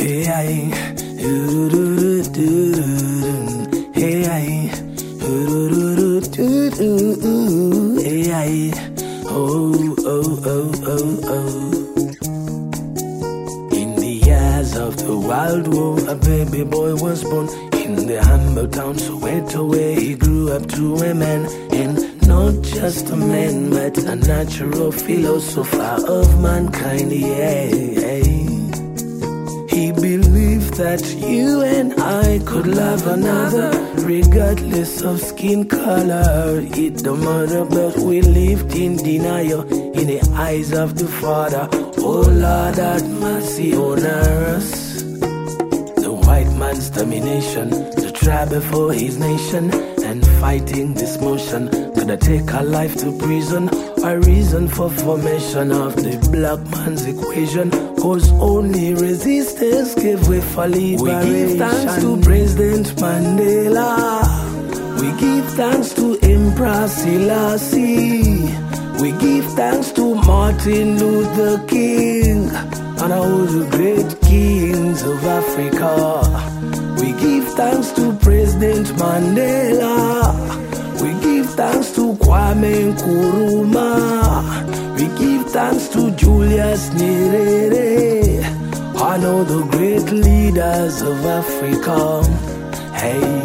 Hey, aye. Hey, aye. Hey, aye. Oh, oh, oh, oh, oh. In the years of the Wild War, a baby boy was born in the humble town Soweto, where he grew up to a man, and not just a man, but a natural philosopher of mankind. Yeah, he believed that you and I could love another regardless of skin color. It don't matter, but we lived in denial in the eyes of the Father. Oh Lord, have mercy on us. The white man's domination, the tribe before his nation, and fighting this motion gonna take our life to prison. A reason for formation of the black man's equation, cause only resistance gave way for liberation. We give thanks to President Mandela. We give thanks to Emperor Selassie. We give thanks to Martin Luther King and all the great kings of Africa. We give thanks to President Mandela. We give thanks to Kwame Nkrumah. We give thanks to Julius Nyerere and all the great leaders of Africa. Hey,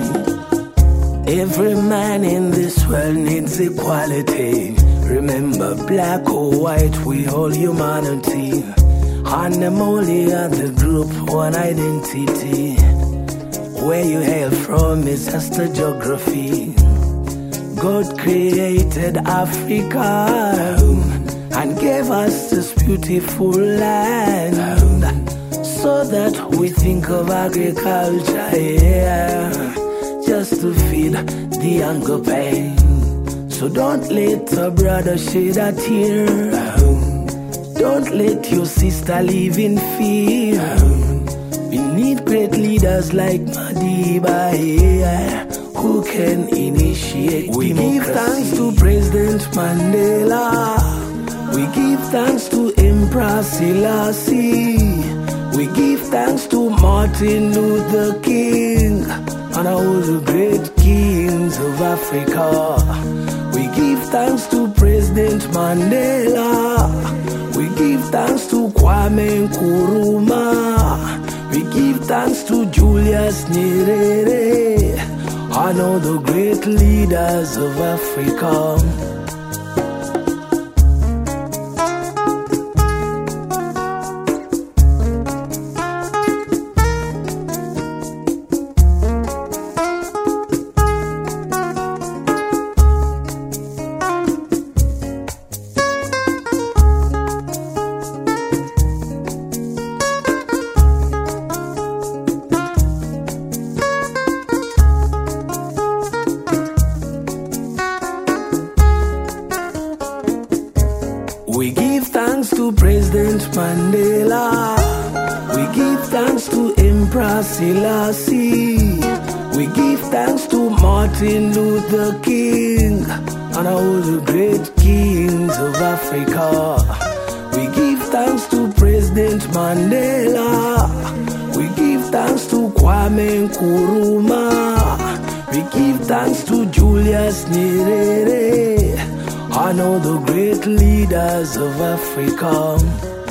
every man in this world needs equality. Remember, black or white, we all humanity. And them only other group, one identity. Where you hail from is just a geography. God created Africa and gave us this beautiful land, so that we think of agriculture, yeah, just to feed the hunger pain. So don't let a brother shed a tear. Don't let your sister live in fear. We need great leaders like Madiba, yeah, who can initiate democracy. We give thanks to President Mandela. We give thanks to Emperor Selassie. We give thanks to Martin Luther King and all the great kings of Africa. We give thanks to President Mandela. We give thanks to Kwame Nkrumah. We give thanks to Julius Nyerere and all the great leaders of Africa. We give thanks to President Mandela. We give thanks to Emperor Selassie. We give thanks to Martin Luther King and all the great kings of Africa. We give thanks to President Mandela. We give thanks to Kwame Nkrumah. We give thanks to Julius Nyerere and all the great leaders of Africa.